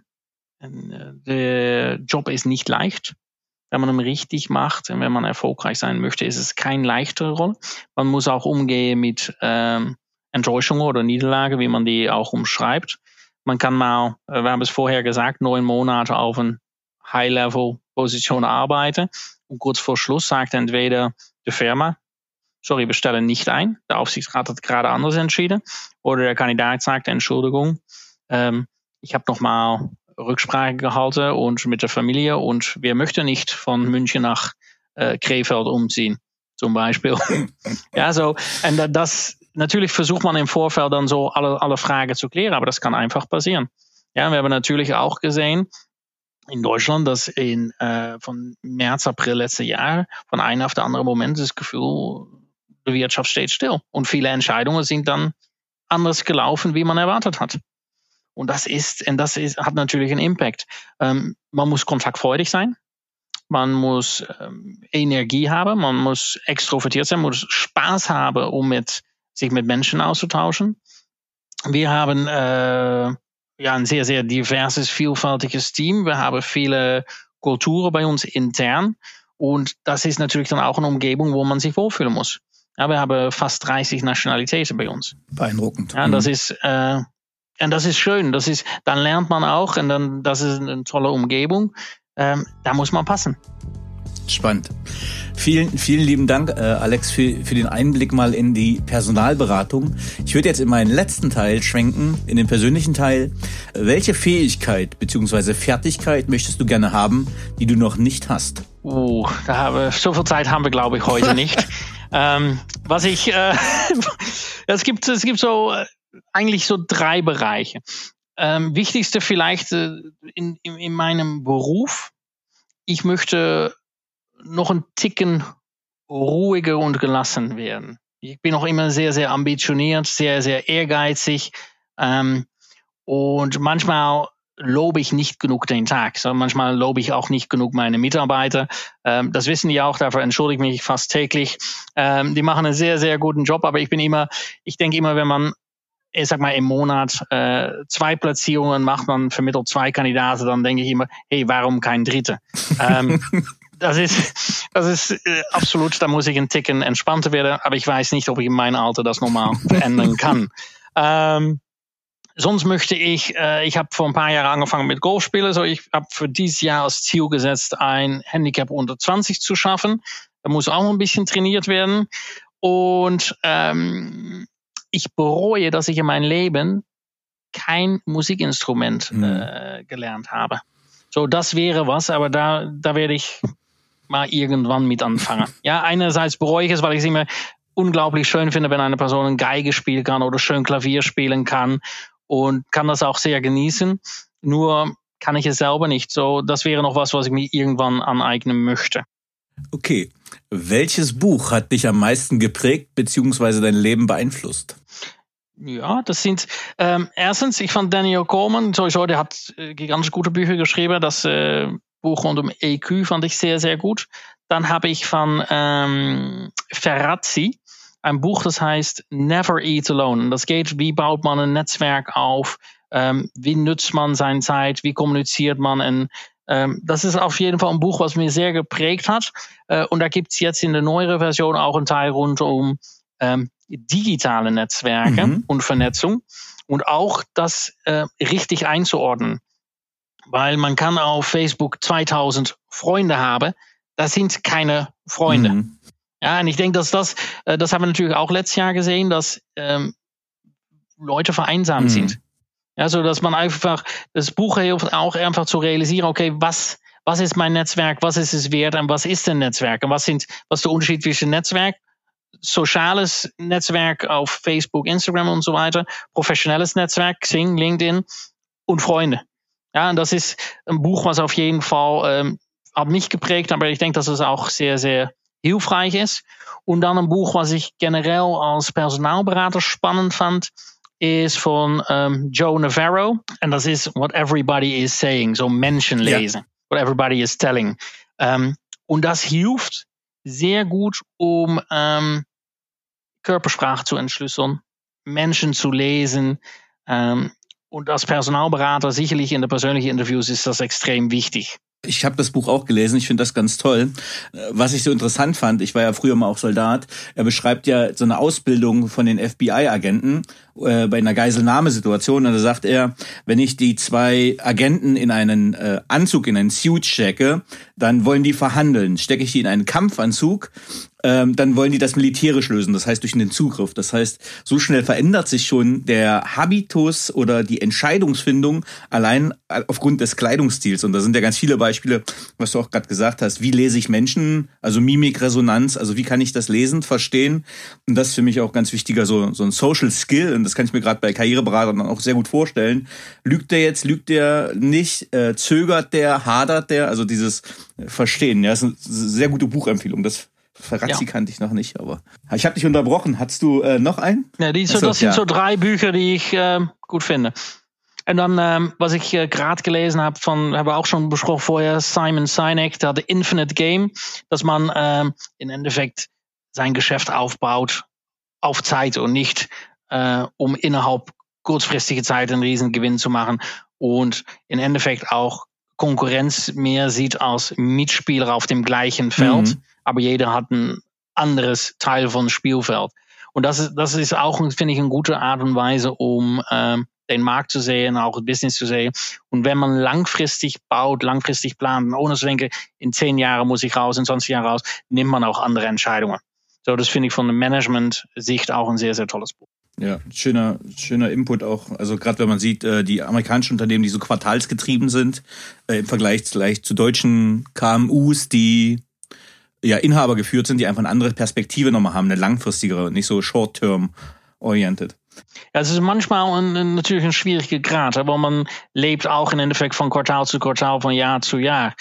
Speaker 3: Der Job ist nicht leicht. Wenn man ihn richtig macht und wenn man erfolgreich sein möchte, ist es keine leichtere Rolle. Man muss auch umgehen mit Enttäuschungen oder Niederlage, wie man die auch umschreibt. Man kann mal, wir haben es vorher gesagt, 9 Monate auf eine High-Level-Position arbeiten und kurz vor Schluss sagt entweder die Firma, sorry, wir stellen nicht ein, der Aufsichtsrat hat gerade anders entschieden, oder der Kandidat sagt, Entschuldigung, ich habe nochmal Rücksprache gehalten und mit der Familie und wir möchten nicht von München nach Krefeld umziehen, zum Beispiel. Ja, so, und das, natürlich versucht man im Vorfeld dann so alle Fragen zu klären, aber das kann einfach passieren. Ja, wir haben natürlich auch gesehen, in Deutschland, dass von März, April letztes Jahr von einem auf den anderen Moment das Gefühl, die Wirtschaft steht still. Und viele Entscheidungen sind dann anders gelaufen, wie man erwartet hat. Und das hat natürlich einen Impact. Man muss kontaktfreudig sein. Man muss Energie haben. Man muss extrovertiert sein. Man muss Spaß haben, um sich mit Menschen auszutauschen. Wir haben ein sehr, sehr diverses, vielfältiges Team. Wir haben viele Kulturen bei uns intern. Und das ist natürlich dann auch eine Umgebung, wo man sich wohlfühlen muss. Ja, wir haben fast 30 Nationalitäten bei uns.
Speaker 2: Beeindruckend.
Speaker 3: Ja, das ist schön. Dann lernt man auch und dann, das ist eine tolle Umgebung. Da muss man passen.
Speaker 2: Spannend. Vielen, vielen lieben Dank, Alex, für den Einblick mal in die Personalberatung. Ich würde jetzt in meinen letzten Teil schwenken, in den persönlichen Teil. Welche Fähigkeit bzw. Fertigkeit möchtest du gerne haben, die du noch nicht hast?
Speaker 3: So viel Zeit haben wir, glaube ich, heute nicht. Es gibt so eigentlich so 3 Bereiche. Wichtigste vielleicht in meinem Beruf. Ich möchte noch ein Ticken ruhiger und gelassen werden. Ich bin auch immer sehr, sehr ambitioniert, sehr, sehr ehrgeizig. Und manchmal lobe ich nicht genug den Tag. So, manchmal lobe ich auch nicht genug meine Mitarbeiter. Das wissen die auch, dafür entschuldige ich mich fast täglich. Die machen einen sehr, sehr guten Job, aber ich denke immer, wenn man, ich sag mal, im Monat 2 Platzierungen macht, man vermittelt 2 Kandidaten, dann denke ich immer, hey, warum kein Dritter? Das ist absolut, da muss ich ein Ticken entspannter werden, aber ich weiß nicht, ob ich in meinem Alter das nochmal verändern kann. Sonst möchte ich habe vor ein paar Jahren angefangen mit Golfspielen, so ich habe für dieses Jahr als Ziel gesetzt, ein Handicap unter 20 zu schaffen. Da muss auch ein bisschen trainiert werden. Und ich bereue, dass ich in meinem Leben kein Musikinstrument gelernt habe. So, das wäre was, aber da werde ich mal irgendwann mit anfangen. Ja, einerseits bereue ich es, weil ich es immer unglaublich schön finde, wenn eine Person eine Geige spielen kann oder schön Klavier spielen kann und kann das auch sehr genießen. Nur kann ich es selber nicht. So, das wäre noch was ich mir irgendwann aneignen möchte.
Speaker 2: Okay. Welches Buch hat dich am meisten geprägt bzw. dein Leben beeinflusst?
Speaker 3: Ja, das sind erstens, ich fand Daniel Goleman, sowieso, der hat gigantisch gute Bücher geschrieben. Das Buch rund um EQ fand ich sehr, sehr gut. Dann habe ich von Ferrazzi ein Buch, das heißt Never Eat Alone. Das geht, wie baut man ein Netzwerk auf, wie nutzt man seine Zeit, wie kommuniziert man. Das ist auf jeden Fall ein Buch, was mir sehr geprägt hat. Und da gibt's jetzt in der neueren Version auch einen Teil rund um digitale Netzwerke und Vernetzung und auch das richtig einzuordnen. Weil man kann auf Facebook 2000 Freunde haben, das sind keine Freunde. Ja, und ich denke, dass das haben wir natürlich auch letztes Jahr gesehen, dass Leute vereinsamt sind. Ja, so dass man einfach, das Buch hilft auch einfach zu realisieren, okay, was ist mein Netzwerk, was ist es wert und was ist ein Netzwerk und was ist der Unterschied zwischen Netzwerk, soziales Netzwerk auf Facebook, Instagram und so weiter, professionelles Netzwerk, Xing, LinkedIn und Freunde. Ja, und das ist ein Buch, was auf jeden Fall hat mich geprägt, aber ich denke, dass es auch sehr, sehr hilfreich ist. Und dann ein Buch, was ich generell als Personalberater spannend fand, ist von Joe Navarro. Und das ist What Everybody is Saying, so Menschen lesen. What Everybody is Telling. Und das hilft sehr gut, um Körpersprache zu entschlüsseln, Menschen zu lesen. Und als Personalberater, sicherlich in den persönlichen Interviews, ist das extrem wichtig.
Speaker 2: Ich habe das Buch auch gelesen, ich finde das ganz toll. Was ich so interessant fand, ich war ja früher mal auch Soldat, er beschreibt ja so eine Ausbildung von den FBI-Agenten bei einer Geiselnahmesituation. Und da sagt er, wenn ich die 2 Agenten in einen Anzug, in einen Suit stecke, dann wollen die verhandeln. Stecke ich die in einen Kampfanzug, dann wollen die das militärisch lösen, das heißt durch einen Zugriff. Das heißt, so schnell verändert sich schon der Habitus oder die Entscheidungsfindung allein aufgrund des Kleidungsstils. Und da sind ja ganz viele Beispiele, was du auch gerade gesagt hast. Wie lese ich Menschen? Also Mimik, Resonanz, also wie kann ich das lesen, verstehen? Und das ist für mich auch ganz wichtiger, so ein Social Skill. Und das kann ich mir gerade bei Karriereberatern auch sehr gut vorstellen. Lügt der jetzt, lügt der nicht? Zögert der, hadert der? Also dieses Verstehen. Ja, das ist eine sehr gute Buchempfehlung. Das Verrazzi kannte ich noch nicht, aber ich habe dich unterbrochen. Hattest du noch einen?
Speaker 3: Ja, das sind so 3 Bücher, die ich gut finde. Und dann, was ich gerade gelesen habe, haben wir auch schon besprochen vorher, Simon Sinek, der The Infinite Game, dass man im Endeffekt sein Geschäft aufbaut auf Zeit und nicht um innerhalb kurzfristiger Zeit einen riesen Gewinn zu machen und im Endeffekt auch Konkurrenz mehr sieht als Mitspieler auf dem gleichen Feld, aber jeder hat ein anderes Teil von Spielfeld. Und das ist auch, finde ich, eine gute Art und Weise, um den Markt zu sehen, auch das Business zu sehen. Und wenn man langfristig baut, langfristig plant, ohne zu denken, in 10 Jahren muss ich raus, in 20 Jahren raus, nimmt man auch andere Entscheidungen. So, das finde ich von der Management-Sicht auch ein sehr, sehr tolles Buch.
Speaker 2: Ja, schöner Input auch. Also gerade wenn man sieht, die amerikanischen Unternehmen, die so quartalsgetrieben sind, im Vergleich vielleicht zu deutschen KMUs, die ja Inhaber geführt sind, die einfach eine andere Perspektive nochmal haben, eine langfristigere, nicht so short-term-oriented.
Speaker 3: Ja, es ist manchmal natürlich ein schwieriger Grad, aber man lebt auch im Endeffekt von Quartal zu Quartal, von Jahr zu Jahr.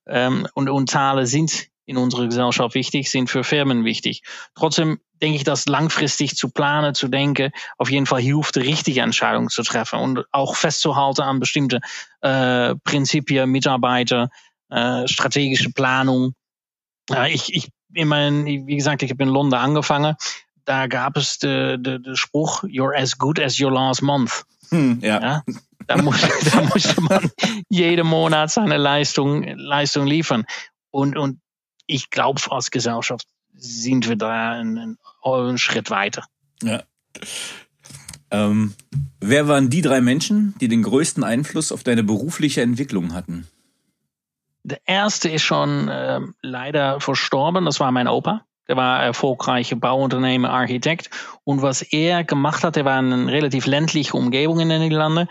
Speaker 3: Und Zahlen sind in unserer Gesellschaft wichtig, sind für Firmen wichtig. Trotzdem denke ich, dass langfristig zu planen, zu denken, auf jeden Fall hilft, die richtige Entscheidung zu treffen und auch festzuhalten an bestimmte Prinzipien, Mitarbeiter, strategische Planung. Wie gesagt, ich habe in London angefangen. Da gab es den Spruch, you're as good as your last month. Ja? Da musste man jeden Monat seine Leistung liefern. Und ich glaube, als Gesellschaft sind wir da einen Schritt weiter.
Speaker 2: Ja. Wer waren die 3 Menschen, die den größten Einfluss auf deine berufliche Entwicklung hatten?
Speaker 3: Der erste ist schon leider verstorben, das war mein Opa. Der war erfolgreicher Bauunternehmer, Architekt. Und was er gemacht hat, der war in einer relativ ländlichen Umgebung in den Niederlanden.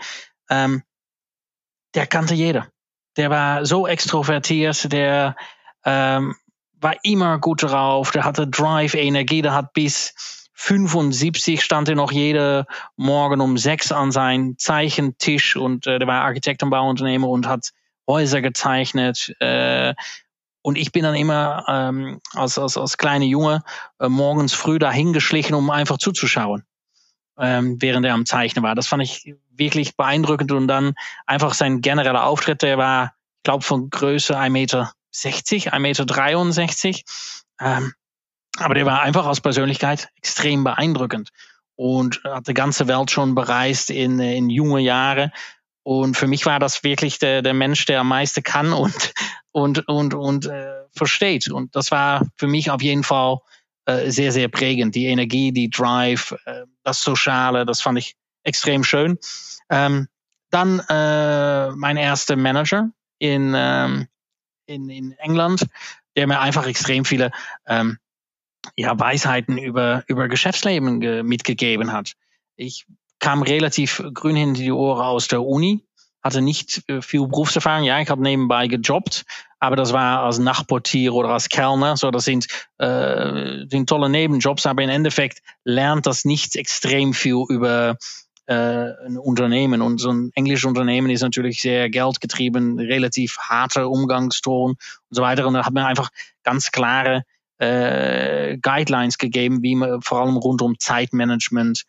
Speaker 3: Der kannte jeder. Der war so extrovertiert, der war immer gut drauf, der hatte Drive, Energie, der hat bis 75 stand er noch jeden Morgen um 6 an seinem Zeichentisch und der war Architekt und Bauunternehmer und hat Häuser gezeichnet. Und ich bin dann immer als kleiner Junge morgens früh dahin geschlichen, um einfach zuzuschauen, während er am Zeichnen war. Das fand ich wirklich beeindruckend und dann einfach sein genereller Auftritt, der war, ich glaube, von Größe 1,60 Meter, 1,63 Meter. Aber der war einfach als Persönlichkeit extrem beeindruckend und hat die ganze Welt schon bereist in junge Jahre. Und für mich war das wirklich der Mensch, der am meisten kann und versteht. Und das war für mich auf jeden Fall sehr, sehr prägend. Die Energie, die Drive, das Soziale, das fand ich extrem schön. Dann mein erster Manager in England, der mir einfach extrem viele Weisheiten über Geschäftsleben mitgegeben hat. Ich kam relativ grün hinter die Ohren aus der Uni, hatte nicht viel Berufserfahrung. Ja, ich habe nebenbei gejobbt, aber das war als Nachtportier oder als Kellner. So, das sind tolle Nebenjobs, aber im Endeffekt lernt das nicht extrem viel über ein Unternehmen. Und so ein englisches Unternehmen ist natürlich sehr geldgetrieben, relativ harte Umgangston und so weiter. Und da hat man einfach ganz klare Guidelines gegeben, wie man vor allem rund um Zeitmanagement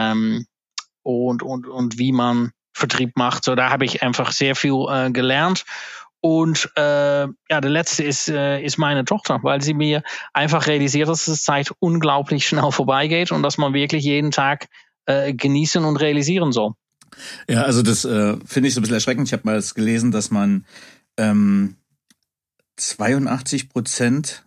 Speaker 3: und wie man Vertrieb macht. So, da habe ich einfach sehr viel gelernt. Und der letzte ist meine Tochter, weil sie mir einfach realisiert, dass die Zeit unglaublich schnell vorbeigeht und dass man wirklich jeden Tag genießen und realisieren soll.
Speaker 2: Ja, also das finde ich so ein bisschen erschreckend. Ich habe mal gelesen, dass man 82%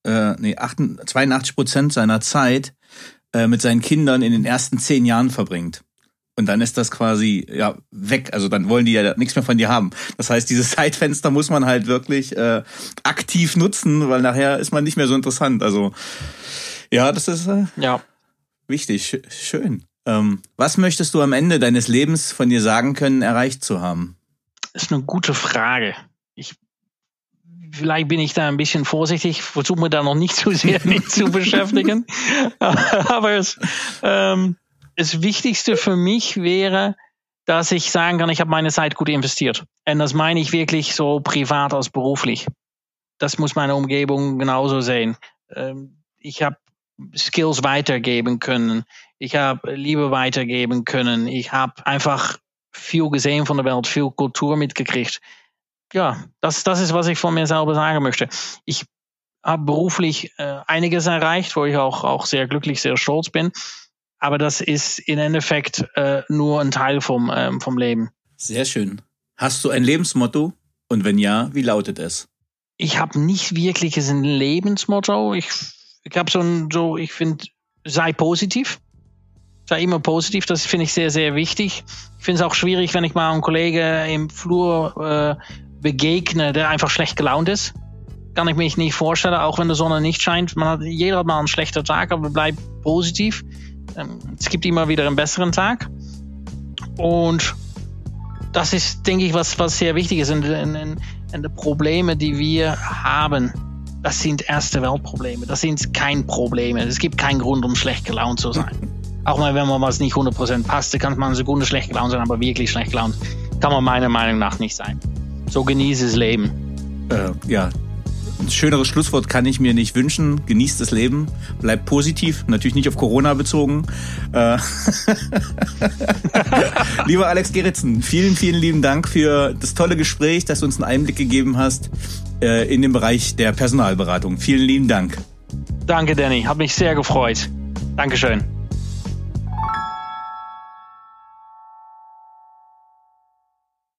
Speaker 2: seiner Zeit mit seinen Kindern in den ersten 10 Jahren verbringt. Und dann ist das quasi weg. Also dann wollen die ja nichts mehr von dir haben. Das heißt, dieses Zeitfenster muss man halt wirklich aktiv nutzen, weil nachher ist man nicht mehr so interessant. Also ja, das ist wichtig. Schön. Was möchtest du am Ende deines Lebens von dir sagen können, erreicht zu haben?
Speaker 3: Das ist eine gute Frage. Vielleicht bin ich da ein bisschen vorsichtig, versuche mich da noch nicht zu sehr mit zu beschäftigen. Aber das Wichtigste für mich wäre, dass ich sagen kann, ich habe meine Zeit gut investiert. Und das meine ich wirklich so privat als beruflich. Das muss meine Umgebung genauso sehen. Ich habe Skills weitergeben können. Ich habe Liebe weitergeben können. Ich habe einfach viel gesehen von der Welt, viel Kultur mitgekriegt. Ja, das ist, was ich von mir selber sagen möchte. Ich habe beruflich einiges erreicht, wo ich auch sehr glücklich, sehr stolz bin. Aber das ist im Endeffekt nur ein Teil vom Leben.
Speaker 2: Sehr schön. Hast du ein Lebensmotto? Und wenn ja, wie lautet es?
Speaker 3: Ich habe nicht wirklich ein Lebensmotto. Ich habe ich finde, sei positiv. Sei immer positiv. Das finde ich sehr, sehr wichtig. Ich finde es auch schwierig, wenn ich mal einen Kollegen im Flur begegne, der einfach schlecht gelaunt ist. Kann ich mich nicht vorstellen, auch wenn die Sonne nicht scheint. Jeder hat mal einen schlechten Tag, aber bleib positiv. Es gibt immer wieder einen besseren Tag. Und das ist, denke ich, was sehr wichtig ist. Und die Probleme, die wir haben, das sind erste Weltprobleme. Das sind keine Probleme. Es gibt keinen Grund, um schlecht gelaunt zu sein. Auch mal, wenn man was nicht 100% passt, kann man eine Sekunde schlecht gelaunt sein, aber wirklich schlecht gelaunt kann man meiner Meinung nach nicht sein. So genieße das Leben.
Speaker 2: Ein schöneres Schlusswort kann ich mir nicht wünschen. Genießt das Leben, bleibt positiv, natürlich nicht auf Corona bezogen. Lieber Alex Geritzen, vielen, vielen lieben Dank für das tolle Gespräch, dass du uns einen Einblick gegeben hast in den Bereich der Personalberatung. Vielen lieben Dank.
Speaker 3: Danke, Danny. Hat mich sehr gefreut. Dankeschön.